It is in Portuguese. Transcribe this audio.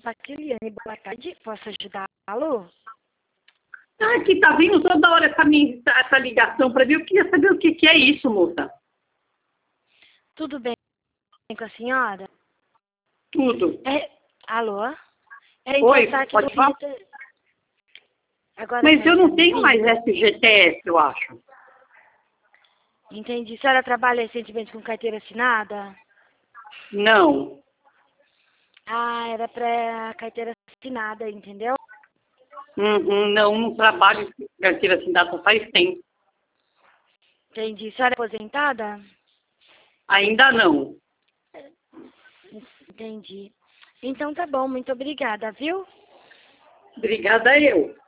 Patiliane, boa tarde, posso ajudá-lo? Que tá vindo toda hora essa ligação para mim. Eu queria saber o que é isso, moça. Tudo bem com a senhora? Tudo. Alô? Oi, pode falar? Agora Mas eu não tenho ouvindo? mais FGTS, eu acho. Entendi. A senhora trabalha recentemente com carteira assinada? Não. Era para carteira assinada, entendeu? Não trabalho com carteira assinada faz tempo. Entendi. A senhora é aposentada? Ainda não. Entendi. Então tá bom, muito obrigada, viu? Obrigada eu.